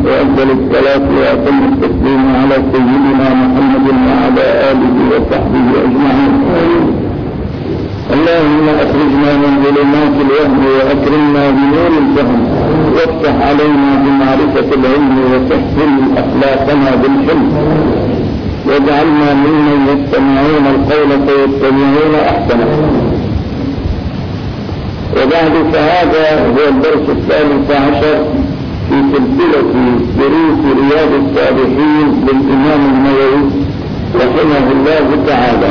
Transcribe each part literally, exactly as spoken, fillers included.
وأفضل الصلاة وأتم التسليم على سيدنا محمد وعلى آله وصحبه أجمعين. اللهم أخرجنا من ظلمات الوهم وأكرمنا بنور الفهم وافتح علينا بمعرفة العلم وسهل أخلاقنا بالحلم واجعلنا ممن يستمعون القول فيتبعون أحسنه. وبعد فهذا هو الدرس الثالث عشر في سلسلة دروس رياض الصالحين للإمام النووي رحمه الله تعالى.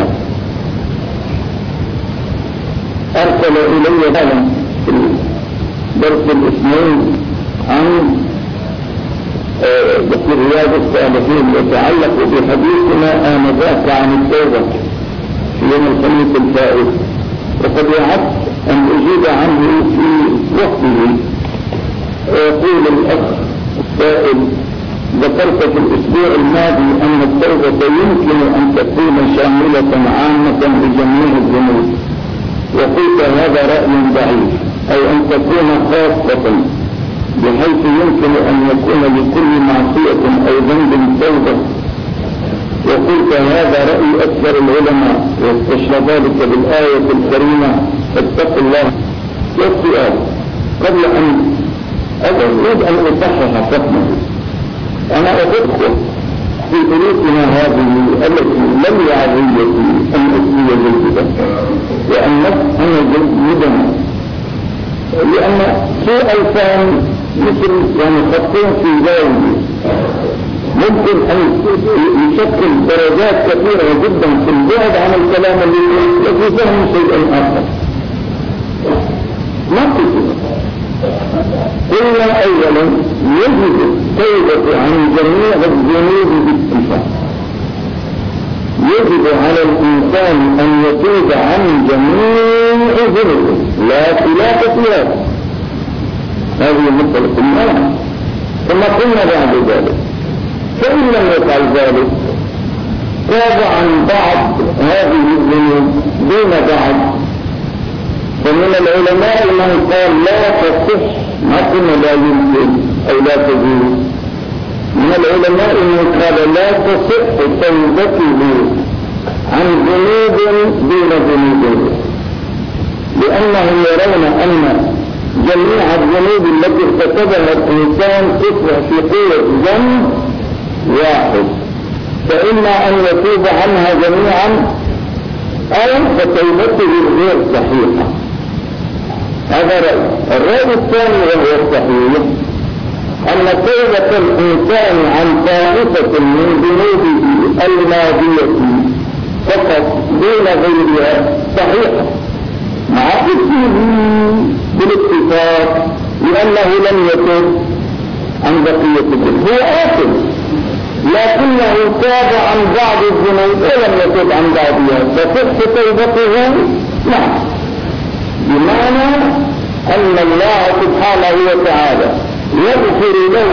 أرسل إلي هذا في الدرس الاثنين عن في رياض الصالحين يتعلق بحديثنا آنذاك عن التوبة في يوم الخميس الفائت، وقد وعدت أن أجيب عنه في وقته. ويقول الأخ السائل: ذكرت في الأسبوع الماضي أن التوبة يمكن أن تكون شاملة عامة لجميع الذنوب، وقلت هذا رأي ضعيف، أي أن تكون خاصة بحيث يمكن أن يكون لكل معصية أو ذنب توبة، وقلت هذا رأي أكثر العلماء واستشهد ذلك بالآية الكريمة فاتقوا الله. والسؤال قبل أن أريد أن أصحح فهمه، أنا أفكر في دروسنا هذه التي لم يعريتي أن أسلي جيدا وأن أنا جيدا، لأن سوء الفهم مثل يعني خطين في ذلك ممكن أن يشكل درجات كثيرة جدا في البعد عن الكلام الذي يجب فهم شيئا آخر. ما قلت قلنا أولا يجب التوبة عن جميع الذنوب بالاتفاق. يجب على الإنسان أن يتوب عن جميع الذنوب لا خلاف فيها. هذه مسألة المعنى. ثم قلنا بعد ذلك فإن لم يفعل ذلك تاب عن بعض هذه الذنوب دون بعض. فمن العلماء من قال لا تصح، ما قلنا لا يمكن أو لا تجوز. من العلماء من قال لا تصح توبته عن ذنوب دون ذنوب، لأنهم يرون أن جميع الذنوب التي ارتكبها الإنسان تصبح في قوة ذنب واحد، فإما أن يتوب عنها جميعا أو فتوبته غير صحيحة. هذا رأي. الرأي الثاني وهو الصحيح أن توبة الإنسان عن طائفة من ذنوبه الماضية فقط دون غيرها صحيحة مع اسمه بالاتفاق، لأنه لم يتوب عن بقية الذنوب. هو آثم لكنه تاب عن بعض الذنوب ولم يتوب عن بعضها، فتصح توبته. نعم، بمعنى أن الله سبحانه وتعالى يغفر له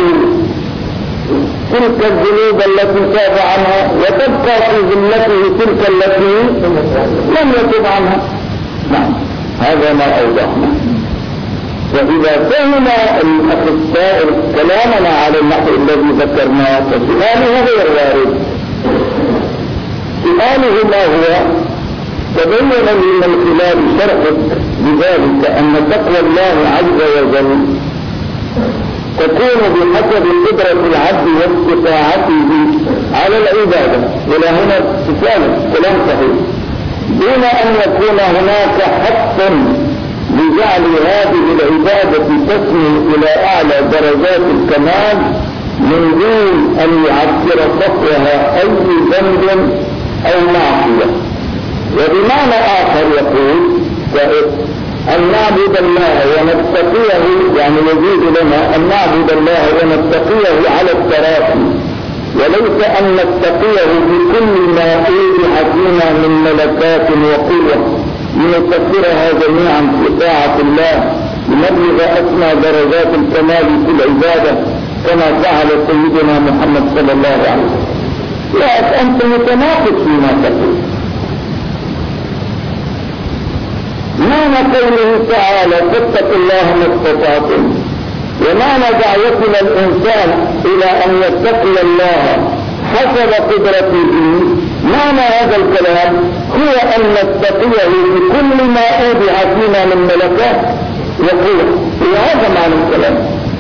تلك الذنوب التي تاب عنها وتبقى في ذمته تلك التي لم يتوب عنها. نعم، هذا ما أوضحنا. وإذا فهم الأخصائي كلامنا على النحو الذي ذكرناه فسؤاله غير وارد. سؤاله ما هو؟ تبين لي من خلال شرحك بذلك أن تقوى الله عز وجل تكون بحسب قدرة العبد واستطاعته على العبادة، إلى هنا تسأل كلام صحيح، دون أن يكون هناك حق لجعل هذه العبادة تسمو إلى أعلى درجات الكمال من دون أن يعكر صفوها أي ذنب أو معصية. وبمعنى آخر يقول أن نعبد الله ونتقيه، يعني يجوز لنا أن نعبد الله ونتقيه على التراخي، وليس أن نتقيه بكل ما أوتي فينا من ملكات وقوة لنسخرها جميعا في طاعة الله لنبلغ أسمى درجات الكمال في العبادة كما فعل سيدنا محمد صلى الله عليه وسلم. لا، أنت متناقض فيما تقول. معنى قوله تعالى فاتقوا الله ما استطعتم ومعنى دعوتنا الإنسان إلى أن يتقي الله حسب قدرته، معنى هذا الكلام هو أن نتقيه بكل ما أودع فينا من ملكات وقوة. وهذا معنى الكلام.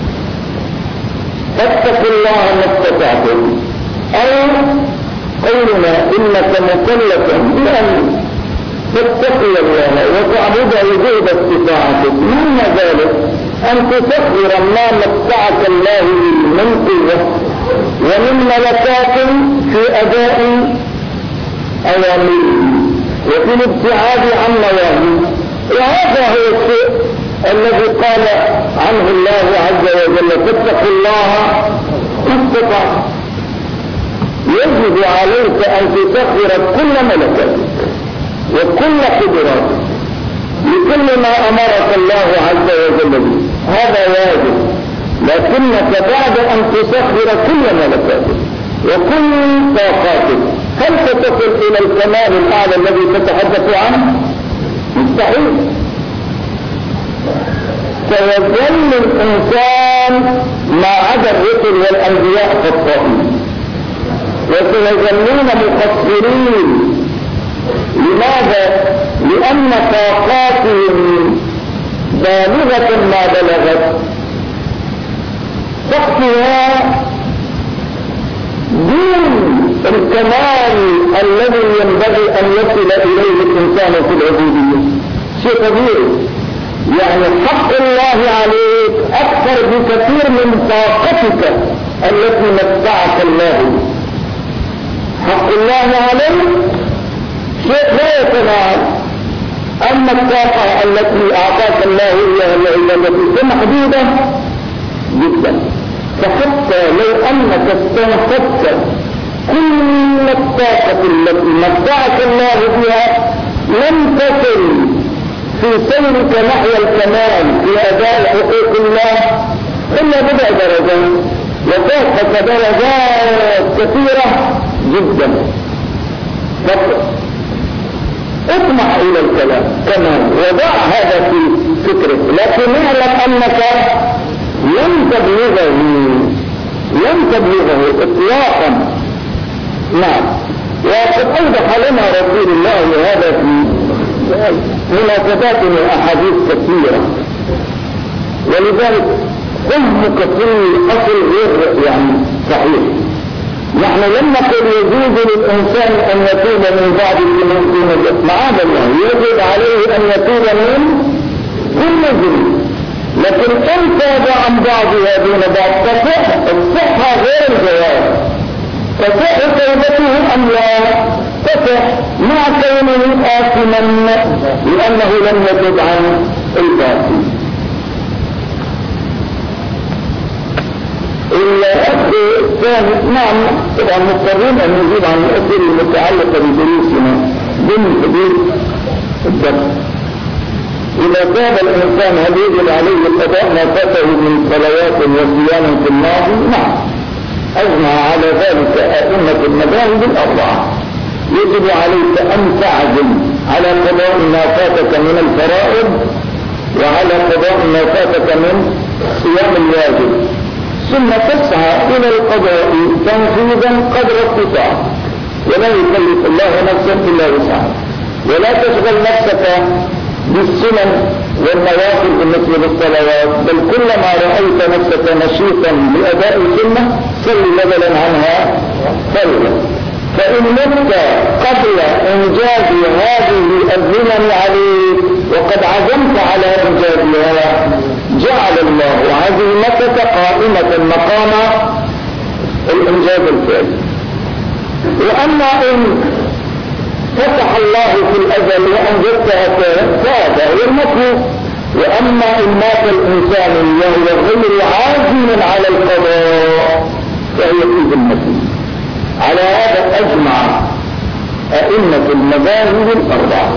فاتقوا الله ما استطعتم، أو قولنا إنك مكلف بأن تتقي الله وتعبده جهد استطاعتك. معنى ذلك أن تسخر ما متعك الله من قوة ومن ملكات في أداء أوامره وفي الابتعاد عن نواهيه. وهذا هو الشيء الذي قال عنه الله عز وجل: فاتقوا الله ما استطعتم. يجب عليك أن تسخر كل ملكاتك وكل قدراتك لكل ما أمرك الله عز وجل به، هذا واجب. لكنك بعد أن تسخر كل ملكاتك وكل طاقاتك هل ستصل إلى الكمال الأعلى الذي تتحدث عنه؟ مستحيل. سيظل الإنسان ما عدا الرسل والأنبياء خطائين، وسيظلون مقصرين. لماذا؟ لأن طاقاتهم بالغة ما بلغت، سقفها دون الكمال الذي ينبغي أن يصل إليه الإنسان في العبودية. شيء كبير، يعني حق الله عليك أكثر بكثير من طاقتك التي متعك الله. حق الله عليك شيء لا يتناهى. أما الطاقة التي أعطاك الله إياها التي محدودة جدا، فحتى لو أنك استنفذت كل الطاقة التي متعك الله بها لم تصل في سيرك نحو الكمال في أداء حقوق الله إلا بضع درجات، وفوق درجات كثيرة جدا. اطمح إلى الكلام كمان، وضع هذا في فكرك، لكن اعلم أنك لن تبلغه لن تبلغه إطلاقا. نعم. وقد أوضح لنا رسول الله هذا في مناسبات وأحاديث كثيرة، ولذلك فهمك في الأصل غير يعني صحيح. نحن لم نقل يجوز للإنسان أن يتوب من بعض الذنوب، معاذ الله يجب عليه أن يتوب من كل ذنب، لكن إن تاب عن بعضها دون بعض تصح الصحة غير الجواب. تصح توبته أم لا؟ تصح مع كونه آثما لأنه لم يتب عن الباطل. الأخ الثاني، نعم طبعا مضطرين أن نجيب عن الأسئلة المتعلقة بدروسنا ضمن حدود الدرس. إذا تاب الإنسان هل يجب عليه قضاء ما فاته من صلوات وصيام في الماضي؟ نعم، أجمع على ذلك أئمة المذاهب الأربعة. يجب عليك أن تعزم على قضاء ما فاتك من الفرائض وعلى قضاء ما فاتك من صيام الواجب، ثم تسعى إلى القضاء تنفيذا قدر استطاعتك، ولا يكلف الله نفسا إلا وسعها. ولا تشغل نفسك بالسنن والنوافل بالنسبة للصلوات، بل كلما رأيت نفسك نشيطا بأداء السنة صل بدلا عنها صلى. فإن مت قبل إنجاز هذه الذمم عليك وقد عزمت على إنجازها جعل الله عزيمتك قائمة مقام الإنجاز الفعلي. وأما إن فتح الله في الأجل وأنجزتها فهذا هو المطلوب. وأما إن مات الإنسان وهو غير عازم على القضاء فهي في ذمته. على هذا أجمع أئمة المذاهب الأربعة.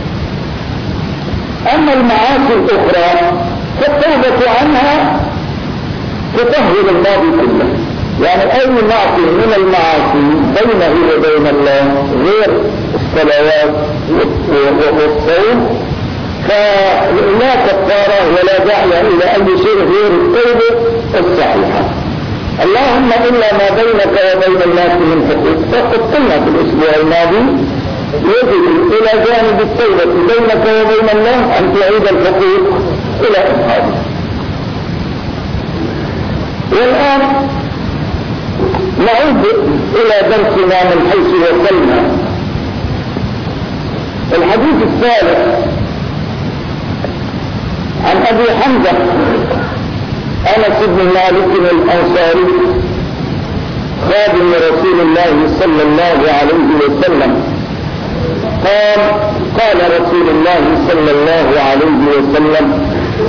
أما المعاصي الأخرى فالتوبة عنها تطهر الماضي كله. يعني أي معصية من المعاصي بينه وبين الله غير الصلوات والصوم فلا كفارة ولا داعي إلى أي شيء غير التوبة الصحيحة. اللهم إلا ما بينك وبين الناس من حقوق، فقد قلنا في الأسبوع الماضي يجب إلى جانب التوبة بينك وبين الله أن تعيد الحقوق إلى أصحابه. والآن نعود إلى درسنا من حيث وصلنا. الحديث الثالث عن أبي حمزة أنس بن مالك الأنصاري خادم رسول الله صلى الله عليه وسلم قال قال رسول الله صلى الله عليه وسلم: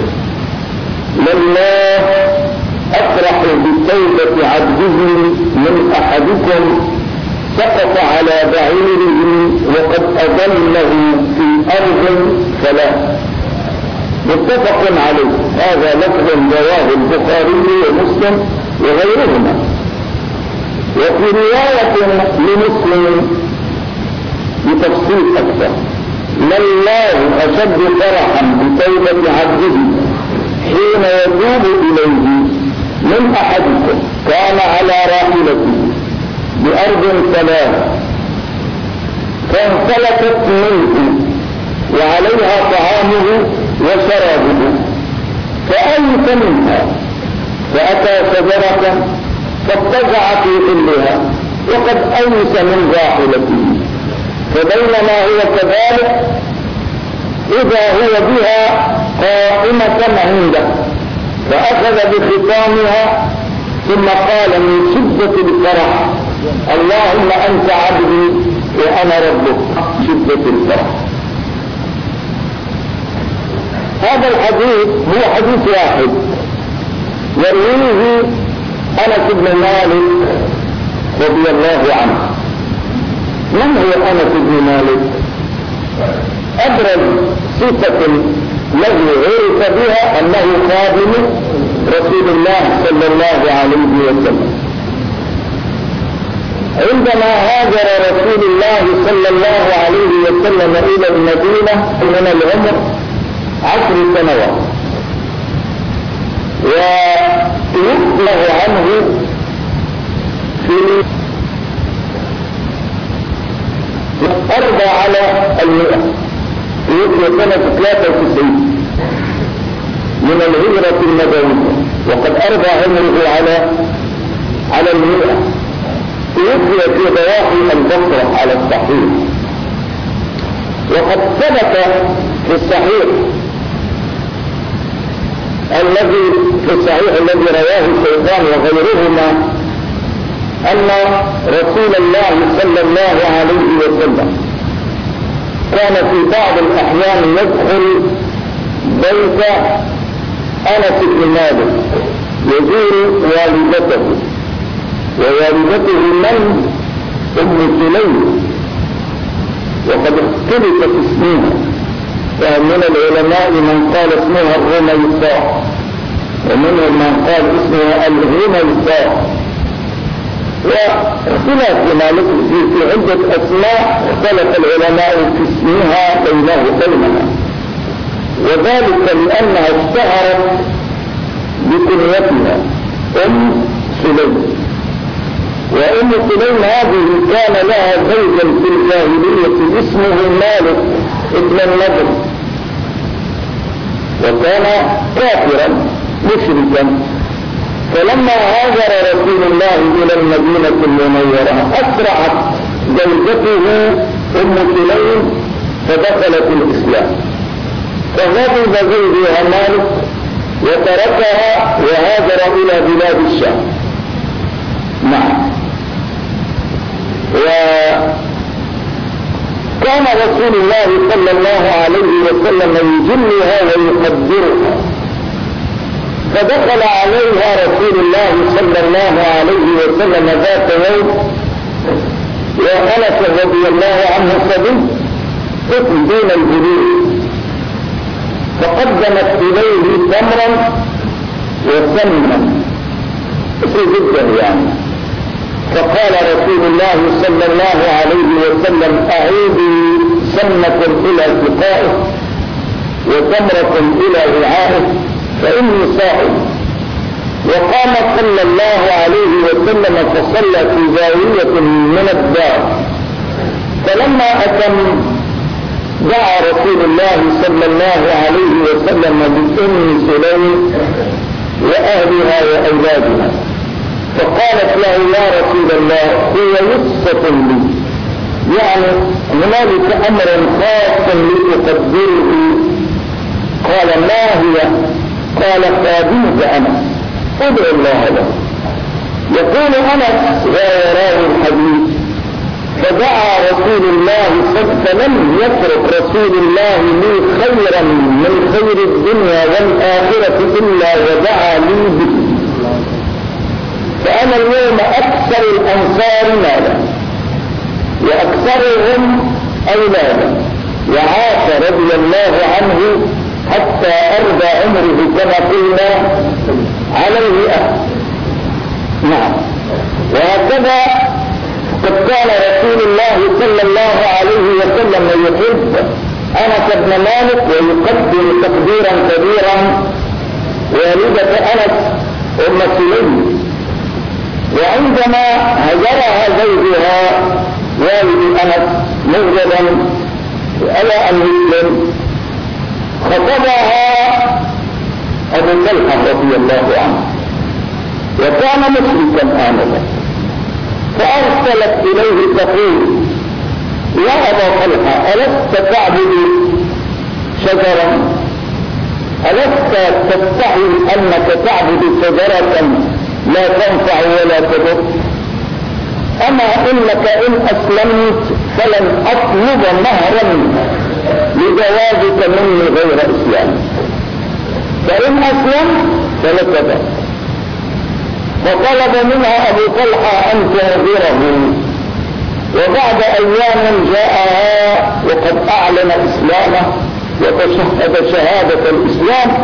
لله أفرح بتوبة عبده من أحدكم سقط على بعيره وقد أضله في أرض ثلاث. متفق عليه. هذا لفظ رواه البخاري ومسلم وغيرهما. وفي رواية لمسلم بتفصيل أكثر: لله أشد فرحا بتوبة عبده حين يتوب إليه من أحدكم كان على راحلته بأرض ثلاث فانفلتت منه وعليها طعامه وشرابه فأيس منها فأتى شجرة فاضطجع في ظلها وقد أيس من راحلته، فبينما هو كذلك إذا هو بها قائمة عنده فأخذ بختامها ثم قال من شدة الفرح: اللهم أنت عبدي وأنا ربك. شدة الفرح. هذا الحديث هو حديث واحد يرويه أنس بن مالك رضي الله عنه. من هو أنس بن مالك؟ أبرز صفة له عرف بها أنه خادم رسول الله صلى الله عليه وسلم. عندما هاجر رسول الله صلى الله عليه وسلم إلى المدينة من العمر عشر سنوات، ويطلق عنه في أربع على المئة في سنة ثلاثة وتسعين من الهجرة النبوية، وقد أربع عمره على على المئة. توفي في ضواحي البصرة على الصحيح. وقد ثبت في الصحيح الذي في الصحيح الذي رواه الشيخان وغيرهما أن رسول الله صلى الله عليه وسلم كان في بعض الأحيان يدخل بيت أنس بن مالك يزور والدته، ووالدته من؟ أم سليم، وقد اختلف اسمها، فمن العلماء من قال اسمها الرميصاء ومنهم من قال اسمها الهميصاء، واختلاف مالك في عدة أسماء اختلف العلماء في اسمها بينه وبينها، وذلك لأنها اشتهرت بكنيتها أم سليم. وأم سليم هذه كان لها زوجا في الجاهلية اسمه مالك ابن النضر، وكان كافرا مشركا. فلما هاجر رسول الله إلى المدينة المنورة أسرعت زوجته أم سليم فدخلت الإسلام، فغضب زوجها مالك وتركها وهاجر إلى بلاد الشام. نعم. وكان رسول الله صلى الله عليه وسلم يجلها ويقدرها، فدخل عليها رسول الله صلى الله عليه وسلم ذات يوم وأنس رضي الله عنه صبي طفل دون البلوغ، فقدمت إليه تمرا وسمنا كثير جدا يعني، فقال رسول الله صلى الله عليه وسلم: أعيدي سمكم إلى سقائه وتمرة إلى وعائه فإني صائم. وقام صلى الله عليه وسلم فصلى في زاوية من الدار. فلما أتم دعا رسول الله صلى الله عليه وسلم بأم سليم وأهلها وأولادها، فقالت له يا رسول الله هي يسة لي، يعني هنالك أمر خاص لأقدره. قال ما هي؟ قال خادمك أنا، ادعو الله له. يقول أنس ويراه الحديث فدعا رسول الله فلم يترك رسول الله لي خيرا من خير الدنيا والآخرة إلا ودعا لي به. فأنا اليوم أكثر الأنصار مالا وأكثرهم أولادا، وعاش رضي الله عنه حتى أرضى عمره كما قلنا عليه أهل. نعم. وهكذا قد كان رسول الله صلى الله عليه وسلم يحب أنس بن مالك ويقدم تقديرا كبيرا والدة أنس أم سليم. وعندما هجرها زوجها والد أنس مغضبا على أن يسلم خطبها أبو طلحة رضي الله عنه، وكان مشركا آنذاك، فأرسلت إليه تقول يا أبا طلحة ألست تعبد شجرا؟ ألست تستحي أنك تعبد شجرة لا تنفع ولا تضر؟ أما إنك إن أسلمت فلن أطلب مهرا لجوازك مني غير إسلام، فإن أسلمت فلك ذلك. فطلب منها أبو طلحة أن تنذره. وبعد أيام جاءها وقد أعلن إسلامه وتشهد شهادة الإسلام،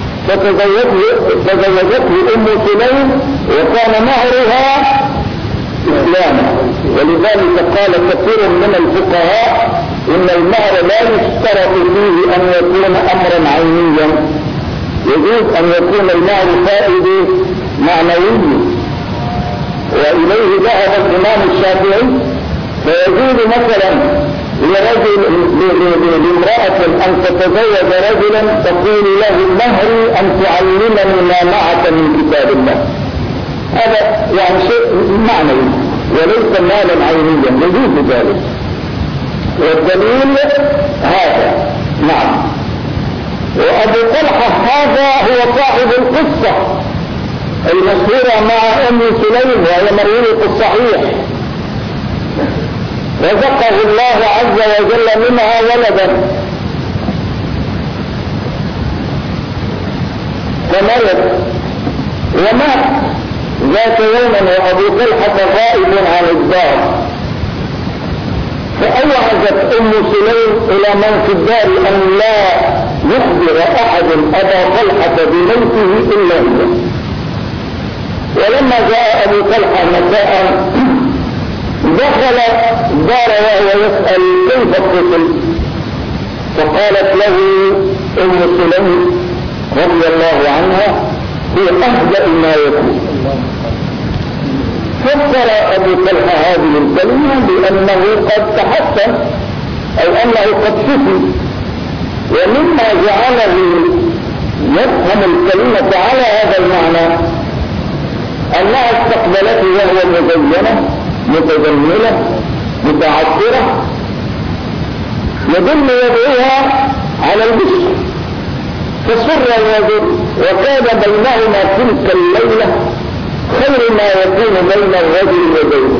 فتزوجته أم سليم وكان مهرها إسلاما. ولذلك قال كثير من الفقهاء إن المهر لا يشترط فيه أن يكون أمرا عينيا، يجوز أن يكون المهر فائدة معنوية. وإليه ذهب الإمام الشافعي، فيجوز مثلا لرجل لامرأة أن تتزوج رجلا تقول له مهري أن تعلمني ما معك من كتاب الله. هذا يعني شيء معنوي وليس مالا عينيا، يجوز ذلك. والدليل هذا. نعم. وأبو طلحة هذا هو صاحب القصة المشهورة مع أم سليم وهي مروية الصحيح، رزقه الله عز وجل منها ولدا فمرض ومات ذات يوم وأبو طلحة غائب عن الدار. فأوعزت أم سليم إلى من في الدار أن لا يخبر أحد أبا طلحة بموته إلا هو. ولما جاء أبو طلحة مساء دخل الدار وهو يسأل كيف الطفل، فقالت له أم سليم رضي الله عنها هي أهدأ ما يكون. فسر أبو طلحة هذه الكلمة بأنه قد تحسن أو أنه قد شفي. ومما جعله يفهم الكلمة على هذا المعنى أنها استقبلته وهو مزينة متجملة متعطرة يدل يدعوها على البشر، فسر الرجل وكان بينهما تلك الليلة خير ما يكون بين الرجل وبينه.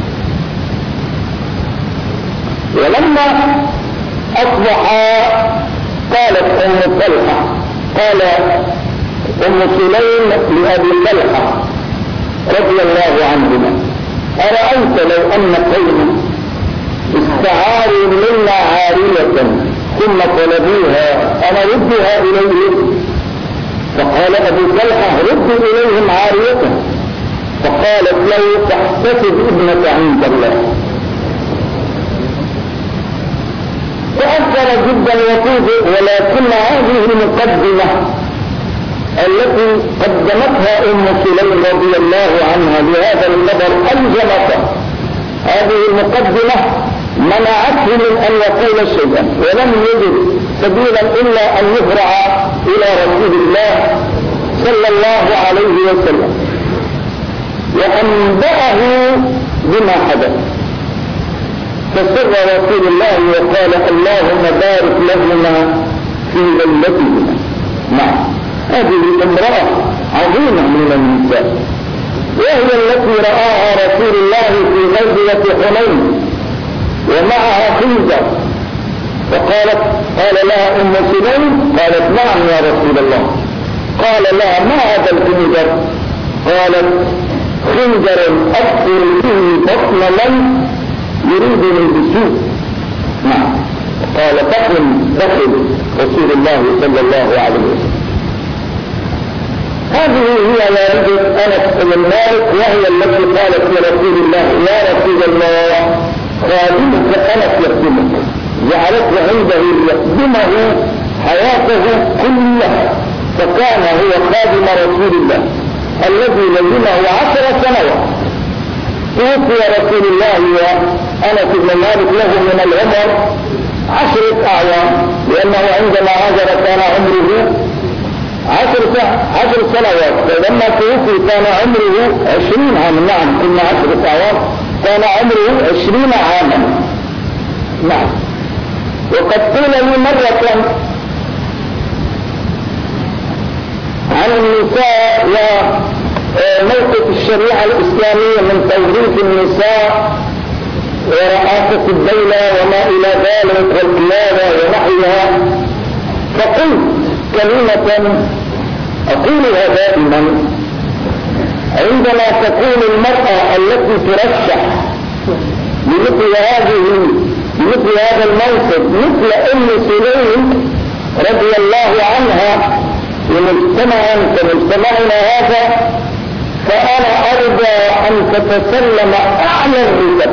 ولما أصبح قالت أم طلحة قال أم سليم لأبي طلحة رضي الله عنهما أرأيت لو أن قوم استعاروا منا عارية ثم طلبوها أنا ردها إليهم؟ فقال أبو طلحة رد إليهم عارية. فقالت له تحتسب ابنك عند الله. فأنت عبر جدا وفوجئ، ولكن هذه المقدمة التي قدمتها أم سليم رضي الله عنها بهذا الخبر ألزمته. هذه المقدمة منعته من أن يقول شيئا، ولم يجد سبيلا إلا أن يفرع إلى رسول الله صلى الله عليه وسلم وأنبأه بما حدث. فسر رسول الله وقال اللهم بارك لهما في ليلتهما. نعم، هذه امرأة عظيمة من النساء، وهي التي رآها رسول الله في غزوة حنين ومعها خنجر، فقالت قال لها أم سليم قالت نعم يا رسول الله. قال لها ما هذا الخنجر؟ قالت خنجر أدخل به بطن من يريدني بسوء. نعم، قال دخل دخل رسول الله صلى الله عليه وسلم. هذه هي والدة أنس بن مالك، وهي التي قالت لرسول الله يا رسول الله خادمك أنس يخدمك، جعلته عنده يخدمه حياته كلها، فكان هو خادم رسول الله الذي لزمه عشر سنوات. توفي رسول الله وأنس بن مالك له من العمر عشرة أعوام، لأنه عندما هاجر كان عمره عشر عشر سنوات، فلما توفي كان عمره عشرين عاما. نعم، كنا عشرة أعوام، كان عمره عشرين عاما. نعم. وقد قيل لي مرة عن النساء وموقف الشريعة الإسلامية من توظيف النساء ورئاسة الدولة وما إلى ذلك والقيادة ونحوها، فقلت كلمة أقولها دائما: عندما تكون المرأة التي ترشح لمثل هذه لمثل هذا المنصب مثل أم سليم رضي الله عنها في مجتمع كمجتمعنا هذا، فأنا أرجى أن تتسلم أعلى الرتب.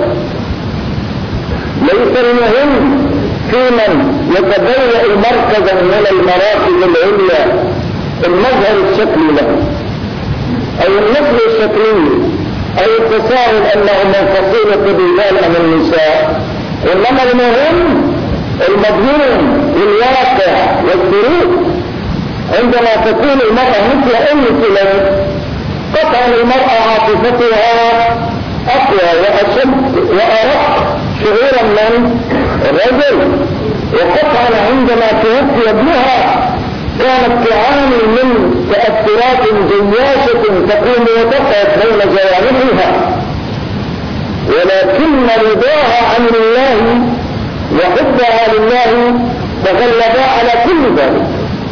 ليس المهم في من يتبوأ مركزا من المراكز العليا المظهر الشكلي له أو النسل الشكلي أو التساؤل أنه من فصيلة الرجال أم النساء، إنما المهم المضمون والواقع والظروف. عندما تكون المرأة مثل أم سليم قطعا المرأة عاطفتها أقوى وأشد وأرق شعورا من الرجل، وقطعا عندما توفي ابنها كانت تعاني من تأثيرات جياشة تقوم وتقعد بين جوانبها، ولكن رضاها عن الله وحبها لله تغلبا على كل ذلك.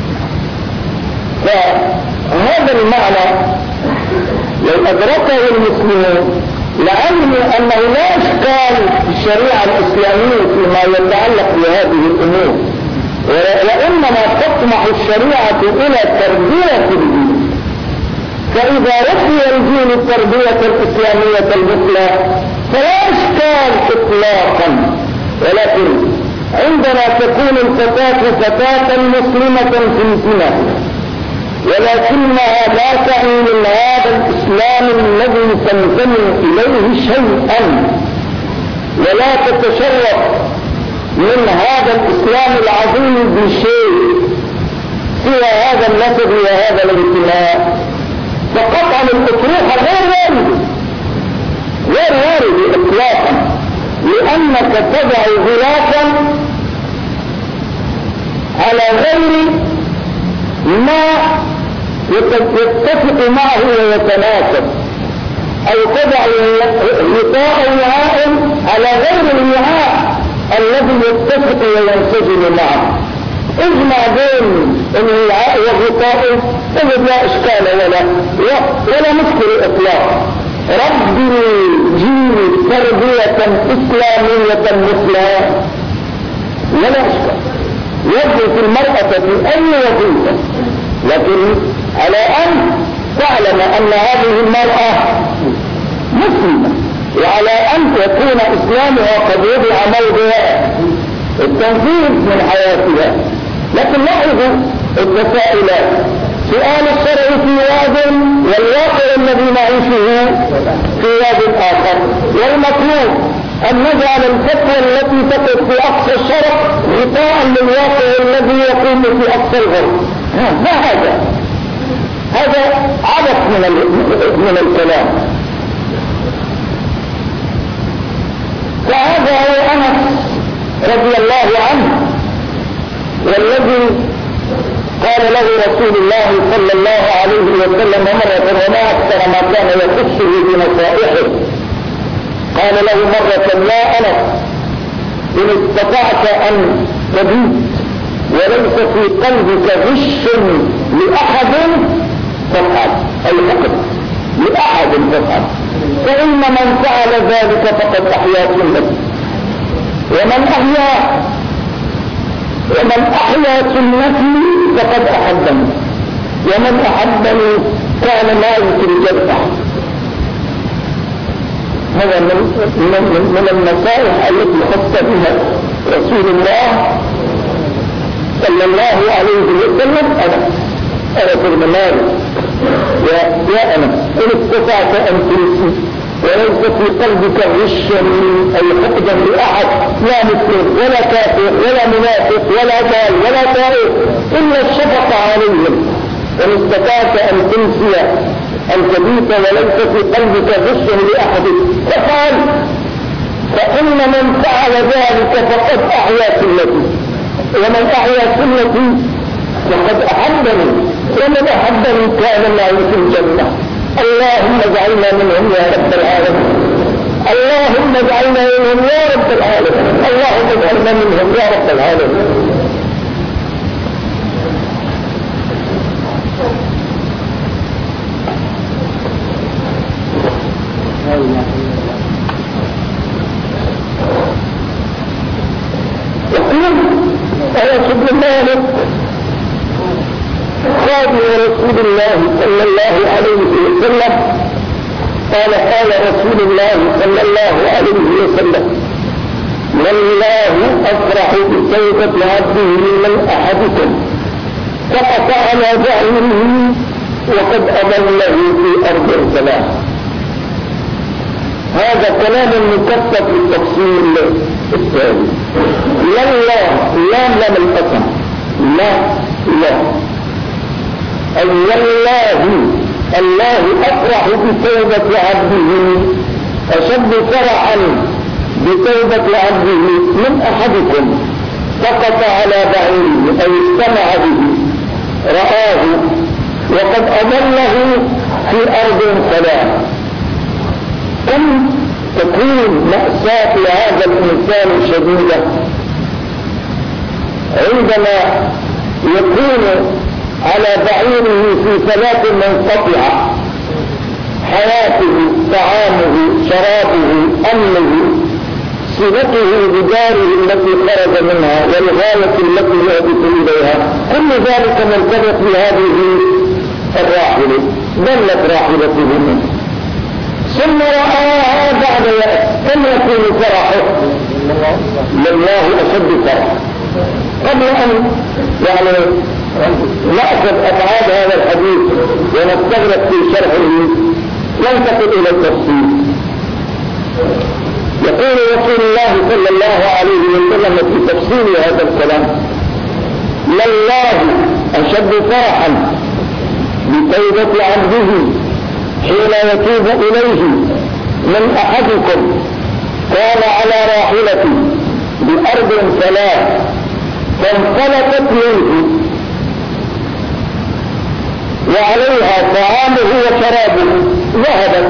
فهذا المعنى لو أدركه المسلمون لعلموا أنه لا إشكال في الشريعة الإسلامية فيما يتعلق بهذه الأمور، وإنما تطمح الشريعة إلى تربية الدين. فإذا ربي الدين التربية الإسلامية المثلى فلا إشكال إطلاقا، ولكن عندما تكون الفتاة فتاة مسلمة في سنها ولكنها لا تعني من هذا الإسلام الذي تنتمي إليه شيئا، ولا تتشرف من هذا الإسلام العظيم بشيء سوى هذا النسب وهذا الانتماء، فقطعا الأطروحة غير وارد غير وارد إطلاقا، لأنك تضع غلافا على غير ما يتفق معه ويتناسب، أو تضع وعاء وعاء على غير الوعاء الذي يتفق وينسجم معه. اجمع بين الوعاء والغطاء تجد لا إشكال ولا ولا مشكلة إطلاقا. ربي جيني تربية إسلامية مثلها ولا إشكال. يبدو في المرأة في أي وظيفة، لكن على أن تعلم أن هذه المرأة مسلمة، وعلى أن يكون إسلامها قد وضع موضع التنفيذ من حياتها. لكن لاحظوا التساؤلات، سؤال الشرع في واد والواقع الذي نعيشه في واد آخر، والمطلوب أن نجعل الفتوى التي تقف في أقصى الشرق غطاء للواقع الذي يقوم في أقصى الغرب. ما هذا؟ هذا عبث من, من الكلام. فهذا هو أنس رضي الله عنه، والذي قال له رسول الله صلى الله عليه وسلم مرة وما أكثر ما كان يخصه بنصائحه، قال له مرة: يا أنس إن استطعت أن تبيت وليس في قلبك غش لأحد فافعل، أي حقد لأحد فافعل، فإن من فعل ذلك فقد أحيا سنتي، ومن أحيا ومن أحيا سنتي فقد أحبني، ومن أحبني كان لا يمكن جرحه. هذا من, من, من النصائح التي خص بها رسول الله صلى الله عليه وسلم أنا أنا في المنار يا, يا أنا إن استطعت أن تنسي وليس في قلبك غش أي حقدا لأحد، لا مسلم ولا كافر ولا منافق ولا ضال ولا طائف، إلا الشفقة عليهم. إن استطعت أن تنسي أن تبيت وليس في قلبك غش لأحد فقال، فإن من فعل ذلك فقد أحيا سنتي، ومن أحيا سنتي فقد أحبني، ومن أحبني كان معي في الجنة. اللهم اجعلنا منهم يا رب العالمين، اللهم اجعلنا منهم يا رب العالمين، اللهم اجعلنا منهم يا رب العالمين. يقول أنس بن مالك خادم رسول الله صلى الله عليه وسلم قال: قال رسول الله صلى الله عليه وسلم: والله أفرح بتوبة عبده من أحدكم سقط على بعيره وقد أضله في أرض ثلاث. هذا كلام مكتب في التفصيل التالي: لا الله لا لم القسم لا لا أي والله الله أفرح بتوبة عبده أشد فرحا بتوبة عبده من أحدكم سقط على بعيره أي استمع به رآه وقد أضله في أرض ثلاث. كم تكون مأساة هذا الإنسان شديدة عندما يكون على بعيره في ثلاث منقطعة: حياته، طعامه، شرابه، أمنه، صلته بداره التي خرج منها والغاية التي يهدف إليها، كل ذلك مرتبط بهذه الراحلة، ظلت راحلته منه، ثم رآها بعد يأس، كم يكون فرحه؟ لله أشد فرح. قبل أن يعني نأخذ أبعاد هذا الحديث ونستغرق في شرحه ننتقل إلى التفصيل. يقول رسول الله صلى الله عليه وسلم في تفصيل هذا الكلام: لله أشد فرحا بتوبة عبده حين يتوب إليه من أحدكم كان على راحلته بأرض ثلاث فانفلتت منه وعليها طعامه وشرابه، ذهبت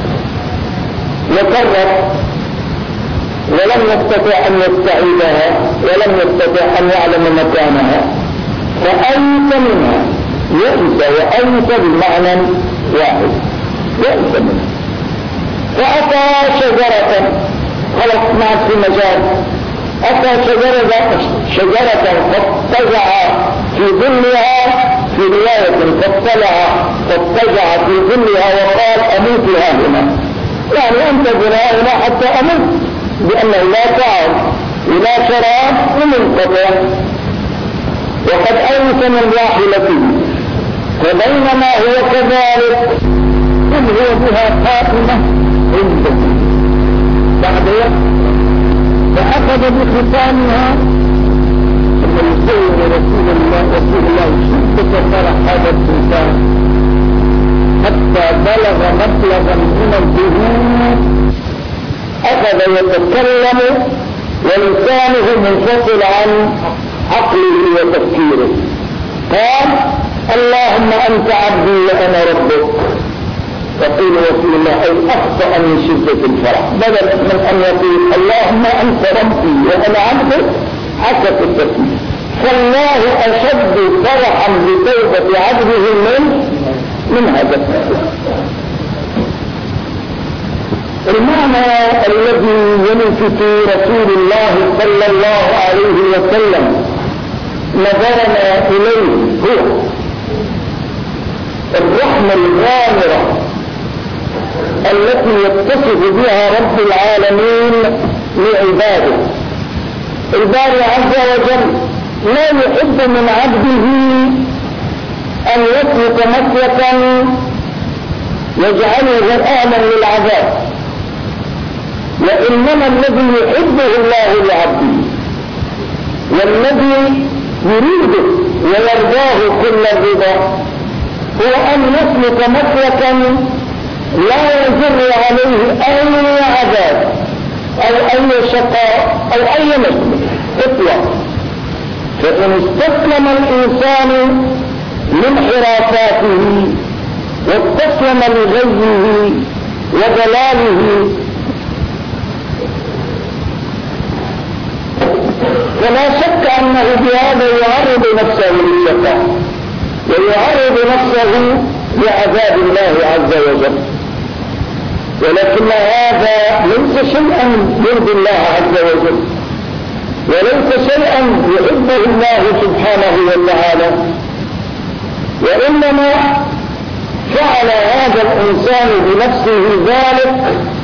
وكرت ولم يستطع أن يستعيدها ولم يستطع أن يعلم مكانها، فأيس منها، يئس وأيس بمعنى واحد، يئس منها، فأتى شجرة، خلق معك في مجال، أتى شجرة شجرة فاتجع في ظلها، في رواية فاطلع فاتجع في ظلها وقال: أموت هنا، يعني أنت هنا حتى أموت، لأنه لا تعب إلى شراب ومنقطع وقد أيس من راحلته، فبينما هو كذلك إذ هو بها قائمة عنده بعد وقت، فأخذ بختامها ثم يصور رسول الله رسول الله شدة فرح هذا الختام حتى بلغ مبلغا من الذهول، أخذ يتكلم ولسانه منفصل عن عقله وتفكيره. قال: اللهم أنت عبدي وأنا ربك. يقول رسول الله: أي أخطأ من شدة الفرح، بدل من أن يقول اللهم أنت ربي وأنا عبدك حسب التفكير. فالله أشد فرحا بتوبة عبده من من هذا التفكير. المعنى الذي يلفت رسول الله صلى الله عليه وسلم نظرنا إليه هو الرحمة الغامرة التي يتصف بها رب العالمين لعباده. الباري عز وجل لا يحب من عبده أن يسلك مسلكا يجعله آمن للعذاب، وإنما الذي يحبه الله لعبده والذي يريده ويرضاه كل الرضا هو أن يسلك مسلكا لا يجر عليه أي عذاب أو أي شقاء أو أي مسلك اطلق. فإن استسلم الإنسان من حرافاته واستسلم لغيه وضلاله فلا شك أنه بهذا يعرض نفسه للشقاء ويعرض نفسه لعذاب الله عز وجل. ولكن هذا ليس شيئا يرضي الله عز وجل، وليس شيئا يحبه الله سبحانه وتعالى، وإنما فعل هذا الإنسان بنفسه ذلك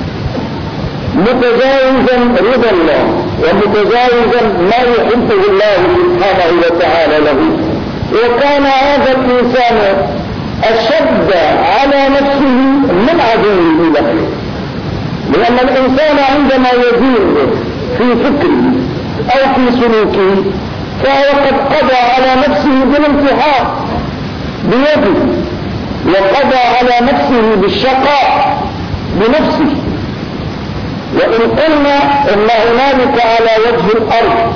متجاوزا رضا الله ومتجاوزا ما يحبه الله سبحانه وتعالى له. وكان هذا الإنسان أشد على نفسه من عدوه له، لأن الإنسان عندما يزيد في فكره أو في سلوكه فهو قد قضى على نفسه بالانتحار بيده، وقضى على نفسه بالشقاء بنفسه. وإن قلنا إن هنالك على وجه الأرض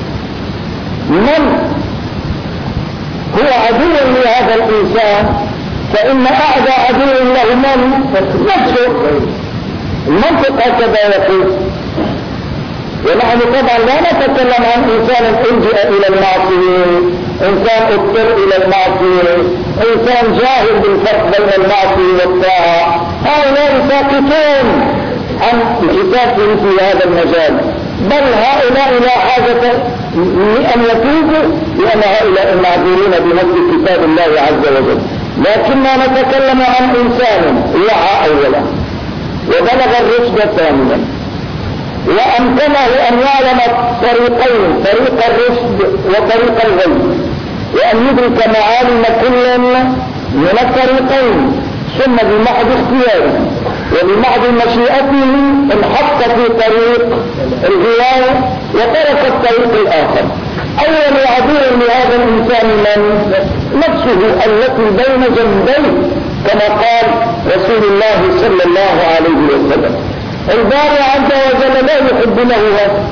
من هو عدو لهذا الإنسان فإن أعدى عدو له من نفسه. المنطق هكذا يقول. ونحن طبعا لا نتكلم عن إنسان الجأ إلى المعصية، إنسان اضطر إلى المعصية، إنسان جاهل بالفرق بين المعصية والطاعة. هؤلاء ساقطون عن حسابهم في هذا المجال، بل هؤلاء لا حاجة لأن يتوبوا لأن هؤلاء معذورين بنص كتاب الله عز وجل. لكننا نتكلم عن إنسان وعى أولا وبلغ الرشد ثانيا وأمكنه أن يعلم طريقين، طريق الرشد وطريق الغي، وأن يدرك معالم كل من الطريقين، ثم بمحض اختياره وبمحض مشيئته انحط في طريق الغواية وترك الطريق الآخر. أول عدو لهذا الإنسان من نفسه التي بين جنبيه، كما قال رسول الله صلى الله عليه وسلم. الباري عز وجل لا يحب له هذا،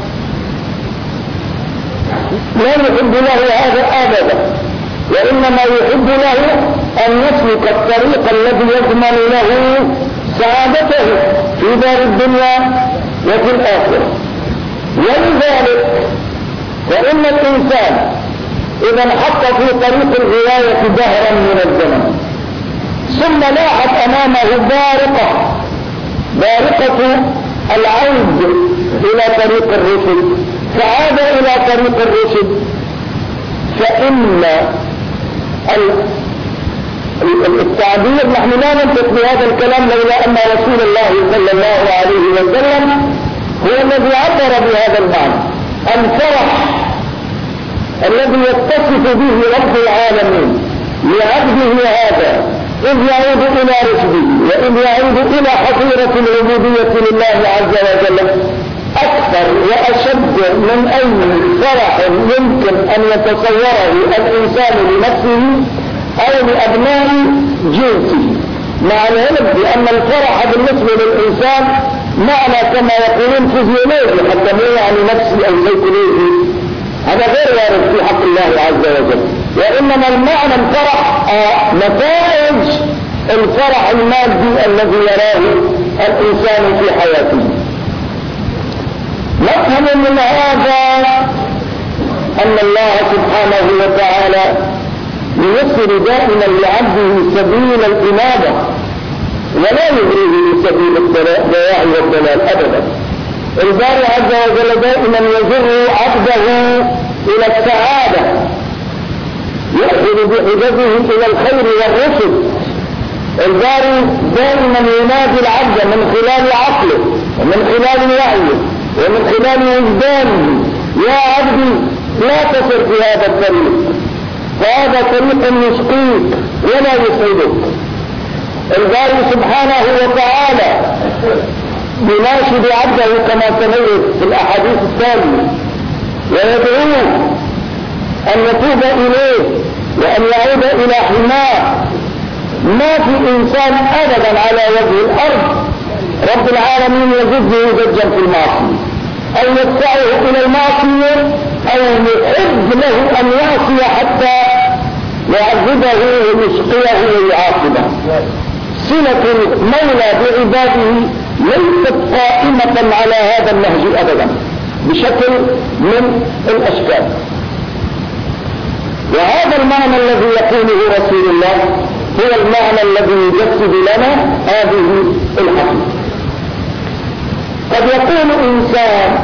لا يحب له هذا أبدا، وإنما يحب له أن يسلك الطريق الذي يضمن له سعادته في دار الدنيا وفي الآخرة. ولذلك فإن الإنسان إذا انحط في طريق الغواية دهرا من الزمن ثم لاحت أمامه بارقة بارقة العود إلى طريق الرشد، فعاد إلى طريق الرشد، فإن التعبير نحن لا ننطق بهذا الكلام لولا أن رسول الله صلى الله عليه وسلم هو الذي عبر بهذا المعنى. الفرح الذي يتصف به رب العالمين لعبده هذا إذ يعود إلى رشده وإذ يعود إلى حظيرة العبودية لله عز وجل أكثر وأشد من أي فرح يمكن أن يتصوره الإنسان لنفسه أو لأبناء جنسه، مع العلم بأن الفرح بالنسبة للإنسان معنى كما يقولون فيزيولوجي حتى مو يعني نفسي أو سيكولوجي، هذا غير وارد في حق الله عز وجل، وإنما المعنى الفرح آه نتائج الفرح المادي الذي يراه الإنسان في حياته. نفهم من هذا أن الله سبحانه وتعالى ييسر دائما لعبده سبيل الإنابة ولا يغريه بسبيل الضياع والضلال أبدا. الباري عز وجل دائما يجر عبده إلى السعادة، يأخذ بحجزه إلى الخير والرشد. الباري دائما ينادي العبد من خلال عقله ومن خلال وعيه ومن خلال وجدانه: يا عبدي لا تسر في هذا الطريق، فهذا طريق يشقيك ولا يسعدك. الباري سبحانه وتعالى يناشد عبده كما سنرد في الأحاديث التالية ويدعوه أن يتوب إليه وأن يعود إلى حماه. ما في إنسان أبدا على وجه الأرض رب العالمين يزده زجا في المعصية أو يدفعه إلى المعصية أو يحب له أن يعصي حتى يعذبه ويشقيه ويعاقبه. صلة المولى بعباده ليست قائمة على هذا النهج أبدا بشكل من الأشكال. وهذا المعنى الذي يقوله رسول الله هو المعنى الذي يجسد لنا هذه الحقيقة. قد يكون إنسان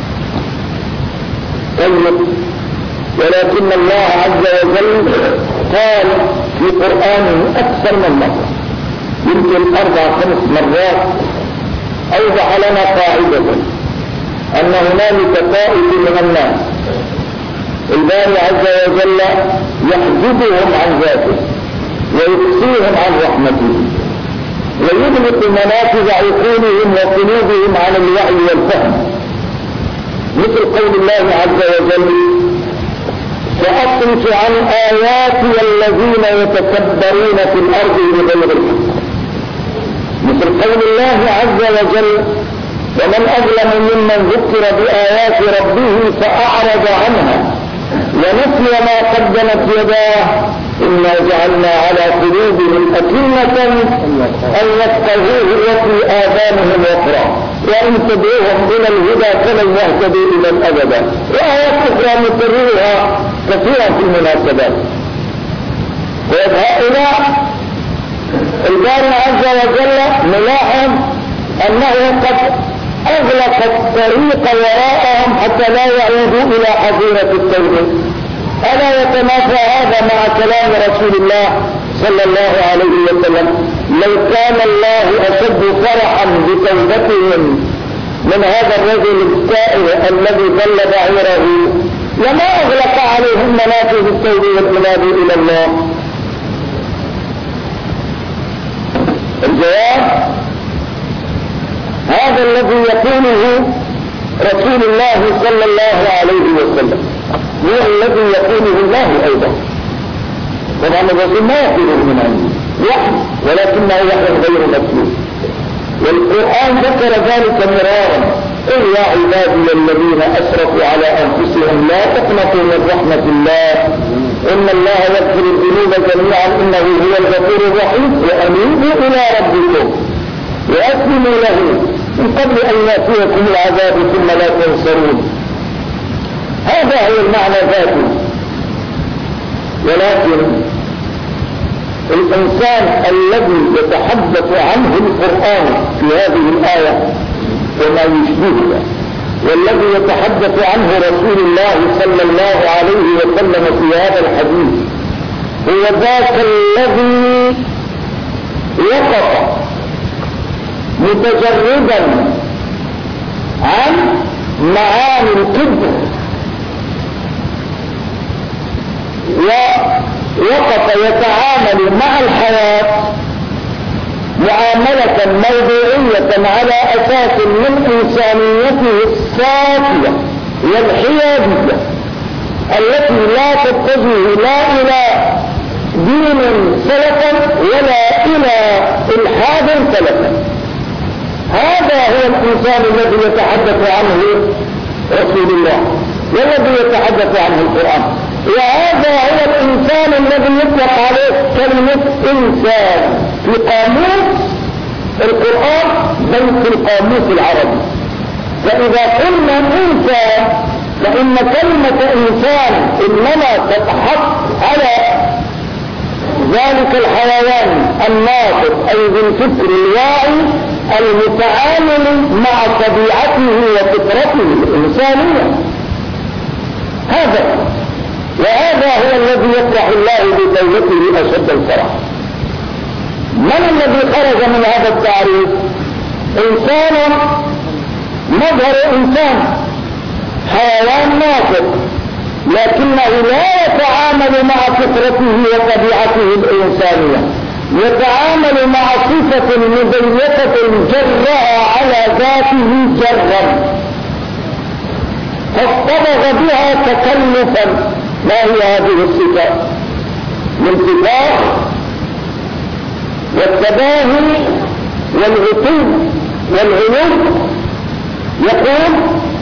طيب، ولكن الله عز وجل قال في قرآنه أكثر من مرة، يمكن أربع خمس مرات، أوضح لنا قاعدة أن هنالك طائفة من الناس الباري عز وجل يحجبهم عن ذاته ويقصيهم عن رحمته ويغلق منافذ عقولهم وقلوبهم عن الوعي والفهم، مثل قول الله عز وجل: سأصرف عن آياتي الذين يتكبرون في الأرض بغير الحق، مثل قول الله عز وجل: ومن أظلم ممن ذكر بآيات ربه فأعرض عنها ونسي ما قدمت يداه إنا جعلنا على قلوبهم أكنة أن يفقهوه وفي آذانهم وقرا وإن تدعوهم إلى الهدى فلن يهتدوا إلى أبدا. وآيات أخرى نكررها كثيرا في المناسبات. وهؤلاء الباري عز وجل نلاحظ أنه قد أغلق الطريق وراءهم حتى لا يعودوا إلى حظيرة التوبة. ألا يتنافى هذا مع كلام رسول الله صلى الله عليه وسلم: لو كان الله أشد فرحا بتوبتهم من هذا الرجل السائر الذي ضل بعيره لما أغلق عليهم منافذ التوبة والإنابة إلى الله. الجواب: هذا الذي يقوله رسول الله صلى الله عليه وسلم هو الذي يقوله الله أيضا. طبعا الرسول ما يقوله من عنده وحي، ولكنه وحي غير مسلوب، والقرآن ذكر ذلك مرارا: قل يا عبادي الذين أسرفوا على أنفسهم لا تقنطوا من رحمة الله إن الله يغفر الذنوب جميعا إنه هو الغفور الرحيم وأنيبوا إلى ربكم وأسلموا له من قبل أن يأتيكم العذاب ثم لا تنصرون. هذا هو المعنى ذاته. ولكن الإنسان الذي يتحدث عنه القرآن في هذه الآية وما يشبهها والذي يتحدث عنه رسول الله صلى الله عليه وسلم في هذا الحديث هو ذاك الذي وقف متجردا عن معاني الكبر، ووقف يتعامل مع الحياة معاملة موضوعية على أساس من إنسانيته الصافية والحيادية التي لا تتجه لا إلى دين سلفا ولا إلى إلحاد سلفا. هذا هو الإنسان الذي يتحدث عنه رسول الله والذي يتحدث عنه القرآن، وهذا هو الإنسان الذي يطلق عليه كلمة إنسان في قاموس القرآن بل في القاموس العربي. فإذا قلنا إنسان فإن كلمة إنسان إنما تتحط على ذلك الحيوان الناطق أي ذي الفكر الواعي المتعامل مع طبيعته وفطرته الإنسانية. هذا وهذا هو الذي يفرح الله بتوبته أشد الفرح. من الذي خرج من هذا التعريف؟ إنسان مظهر إنسان، حيوان ناطق، لكنه لا يتعامل مع فطرته وطبيعته الإنسانية، يتعامل مع صفة مزيفة جرها على ذاته جرا فاصطبغ بها تكلفا. ما هي هذه الصفة؟ الانتفاخ والتباهي والعتوب والعيوب. يقول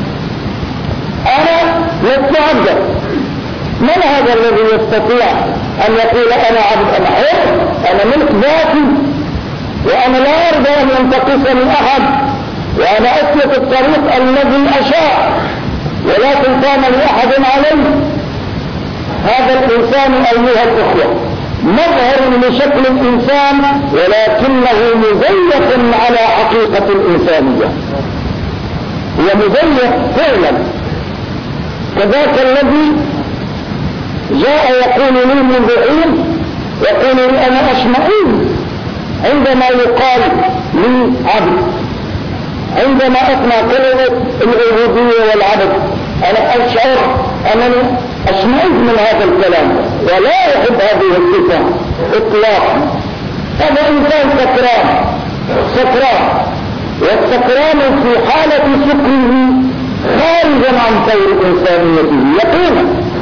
أنا لست عبدا. من هذا الذي يستطيع أن يقول أنا عبد؟ أنا حر، أنا ملك ذاتي، وأنا لا أرضى أن ينتقصني أحد، وأنا أسلك الطريق الذي أشاء ولا سلطان لأحد عليه. هذا الإنسان أيها الأخوة مظهر لشكل الإنسان ولكنه مزيف على حقيقة الإنسانية، هو مزيف فعلا. كذاك الذي جاء يقول لي منذ حين يقول لي أنا أشمئز عندما يقال لي عبد، عندما أسمع كلمة العبودية والعبد أنا أشعر أنني أشمئز من هذا الكلام ولا يحب هذه الصفة إطلاقا. هذا إنسان سكران سكران والسكران في حالة سكره خارجا عن طور إنسانيته يقينا.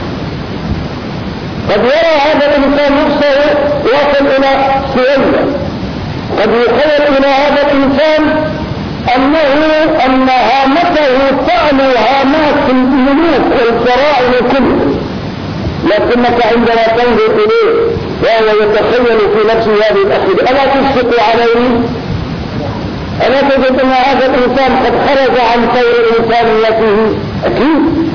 قد يرى هذا الإنسان نفسه واصل إلى سعيدة، قد يخيل إلى هذا الإنسان أنه أن هامته تعلو هامات الملوك والفرائض كله، لكنك عندما تنظر إليه وهو يتخيل في نفسه هذه الأخيرة ألا تشفق عليه؟ ألا تجد أن هذا الإنسان قد خرج عن طور إنسانيته؟ أكيد.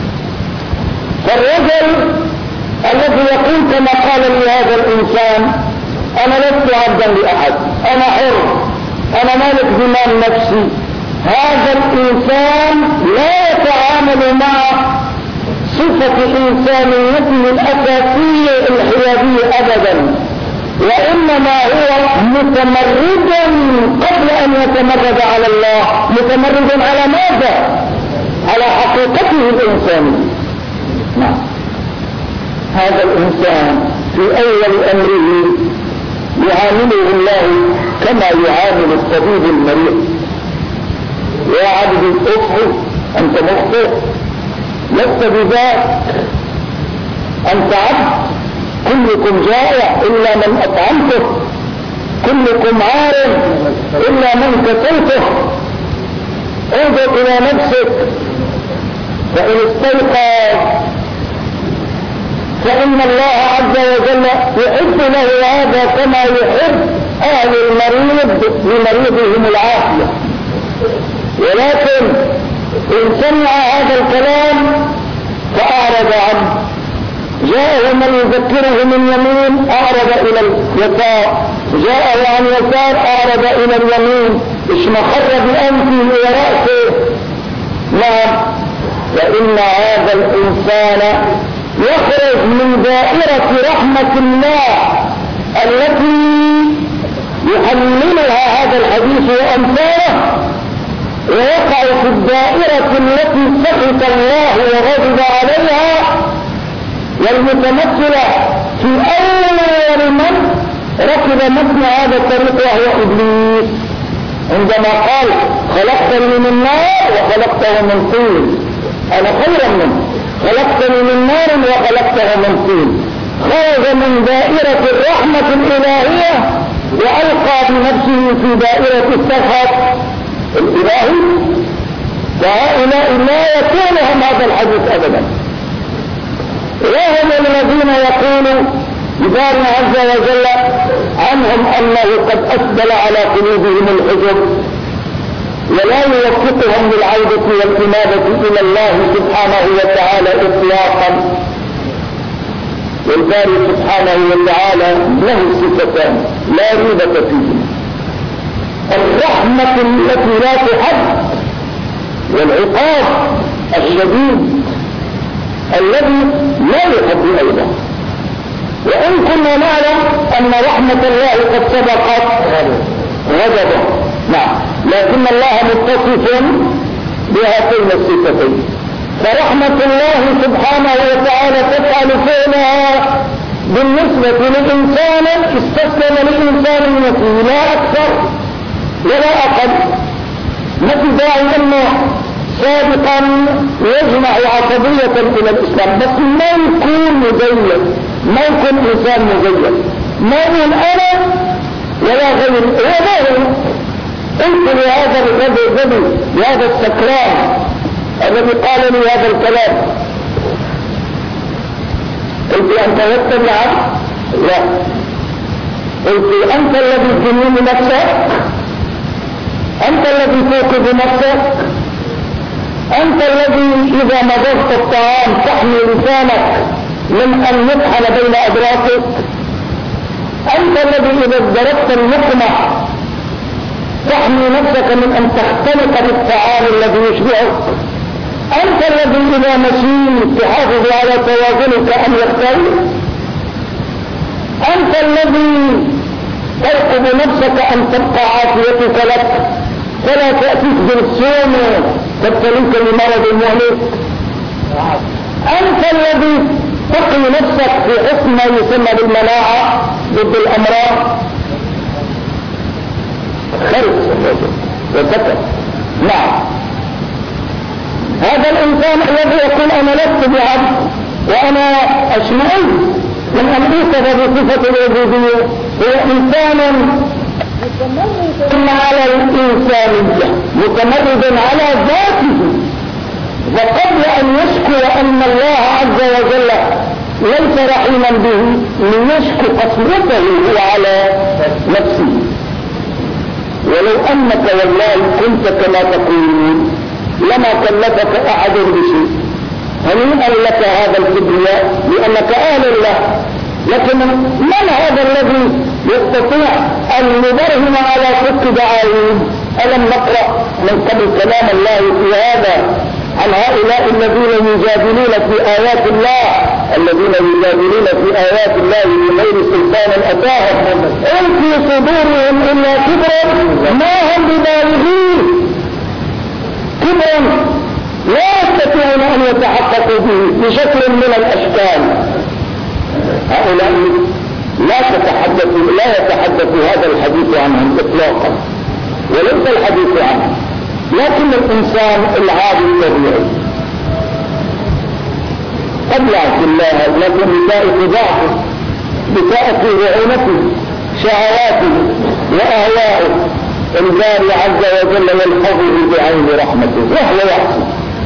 فالرجل الذي يقول كما قال لي هذا الإنسان أنا لست عبدا لأحد، أنا حر، أنا مالك زمام نفسي، هذا الإنسان لا يتعامل مع صفة إنسانيته الأساسية الحيادية أبدا، وإنما هو متمردا قبل أن يتمرد على الله. متمرد على ماذا؟ على حقيقته الإنسانية. نعم. هذا الإنسان في أول أمره يعامله الله كما يعامل الطبيب المريض. يا عبد الأخر أنت مخطئ، لست بذاك، أنت عبد، كلكم جائع إلا من أطعمته، كلكم عار إلا من كسوته. انظر إلى نفسك فإن استيقظ فإن الله عز وجل يحب له هذا كما يحب أهل المريض لمريضهم العافية. ولكن إن سمع هذا الكلام فأعرض عنه، جاءه من يذكره من يمين أعرض إلى اليسار، جاءه عن يسار أعرض إلى اليمين، اشمخر بأنفه ورأسه. نعم. فإن هذا الإنسان يخرج من دائرة رحمة الله التي يحللها هذا الحديث وأمثاله، ويقع في الدائرة التي سخط الله وغضب عليها، والمتمثلة في أول من ركب مثل هذا الطريق وهو إبليس، عندما قال خلقتني من نار وخلقته من طين، أنا خيرا منه، خلقتني من نار وخلقته من طين. خرج من دائرة الرحمة الإلهية وألقى بنفسه في دائرة السخط الإلهي، وهؤلاء لا يكونهم هذا الحديث أبدا. وهم الذين يقولوا ببارنا عز وجل عنهم أنه قد أسدل على قلوبهم الحجب ولا يوفقهم للعودة والإنابة إلى الله سبحانه وتعالى إطلاقا. والباري سبحانه وتعالى له صفتان لا ريبة فيهما: الرحمة التي لا تحد، والعقاب الشديد الذي لا يحد أيضا. وإن كنا نعلم أن رحمة الله قد سبقت غضبه، نعم، لكن الله متصف بهاتين الصفتين. فرحمة الله سبحانه وتعالى تفعل فعلها بالنسبة للإنسان استسلم للإنسان نفسه لا أكثر ولا أقل. ما في داعي أنه سابقا يجمع عصبية إلى الإسلام، بس ما يكون مزيد، ما يكون إنسان مزيد، ما يكون أنا ولا غير ولا غير. قلت لهذا الرجل لهذا السكران الذي قال لي هذا الكلام، قلت أنت يتبع؟ لا. قلت أنت الذي تنوم نفسك، أنت الذي توقظ نفسك، أنت الذي إذا مضغت الطعام تحمي لسانك من أن يطحن بين أدراكك، أنت الذي إذا ضربت اللقمة تحمي نفسك من أن تختلط بالطعام الذي يشبعك، أنت الذي إذا مشيت تحافظ على توازنك أن يختلط، أنت الذي ترقب نفسك أن تبقى عافيتك لك فلا تأتيك بالصوم تبتليك لمرض مهلك، أنت الذي تقي نفسك في حسن ما يسمى بالمناعة ضد الأمراض. خرج وسكت. نعم، هذا الإنسان الذي يقول أنا لست بعبد وأنا أشمئز من أن أوصف بصفة العبودية هو إنسان متمرد على الإنسانية، متمرد على ذاته. وقبل أن يشكو أن الله عز وجل ليس رحيما به ليشكو قسوته على نفسه. ولو أنك والله كنت كما تقولون لما كلفك أحد بشيء، هنيئا لك هذا الكبرياء لأنك أهل له. لكن من هذا الذي يستطيع أن يبرهن على صدق دعاويه؟ ألم نقرأ من قبل كلام الله في هذا عن هؤلاء الذين يجادلون في آيات الله، الذين يجادلون في آيات الله بغير سلطان أتاهم إن في صدورهم إلا كبر ما هم ببالغين، كبر لا يستطيعون أن يتحققوا به بشكل من الأشكال. هؤلاء لا تتحدث لا يتحدث هذا الحديث عنهم إطلاقا، وليس الحديث عنهم، لكن الإنسان العادي الطبيعي قد يعصي الله، لكن بسائق ضعفه، بسائق رعونته، شهواته وأهواءه الباري عز وجل يلحظه بعين رحمته وهو يعصي،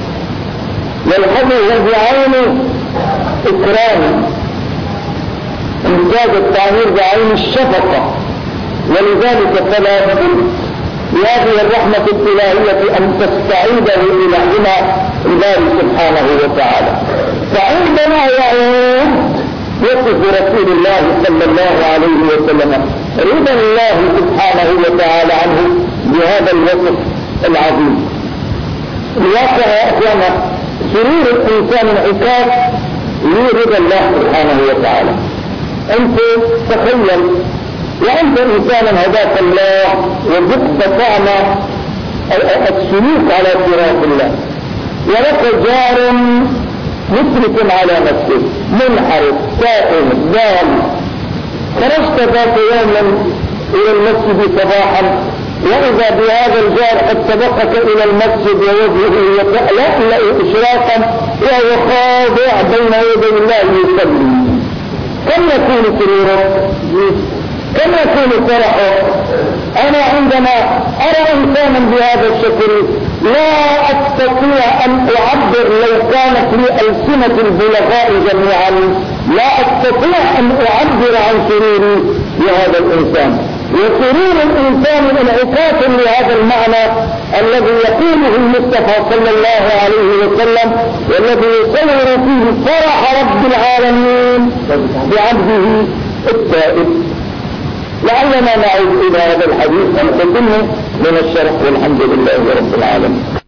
يلحظه بعين إكرامه، امتاز التعبير بعين الشفقة. ولذلك فلا بد بهذه الرحمة الإلهية أن تستعيده إلى هنا الباري سبحانه وتعالى. فعندما يعود يصف رسول الله صلى الله عليه وسلم رضا الله سبحانه وتعالى عنه بهذا الوصف العظيم. الواقع يا أخوانا سرور الإنسان انعكاس لرضا الله سبحانه وتعالى. أنت تخيل وأنت إنسانا هداك الله وذقت طعم السلوك على صراط الله. ولك جار مسرف على نفسه منحرف سائل ضال، خرجت ذات يوم الى المسجد صباحا واذا بهذا الجار قد سبقك الى المسجد ووجهه يتألأ اشراقا وهو خاضع بين يدي الله يصلي، كم يكون سرورك؟ كم يكون فرحك؟ انا عندما ارى انسانا بهذا الشكل لا استطيع ان اعبر، لو كانت لي السنة البلغاء جميعا لا استطيع ان اعبر عن سروري بهذا الانسان. وسرور الانسان انعكاس لهذا المعنى الذي يقوله المصطفى صلى الله عليه وسلم، والذي يصور فيه فرح رب العالمين بعبده التائب. لعلنا نعود الى هذا الحديث ونقدمه من الشرح، والحمد لله رب العالمين.